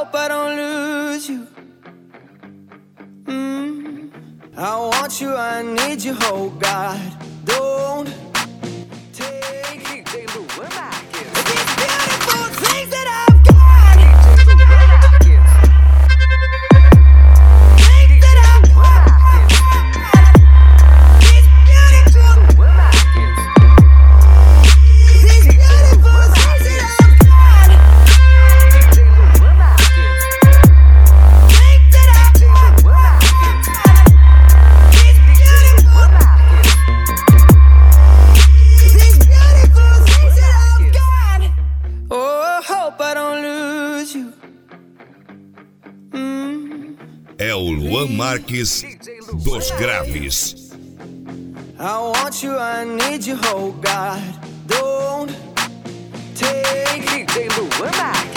hope I don't lose you. I want you, I need you, oh God. Don't take DJ Luan Marques. These beautiful things that I've got. DJ Luan Marques. Things that I've got. These beautiful Luan Marques. These beautiful things that I've got. DJ Luan Marques. Things that I've got. These beautiful These beautiful things that I've got. Oh, I hope I don't lose you. É o Luan Marques dos Graves. I want you, I need you, oh God. Don't take DJ Luan Marques.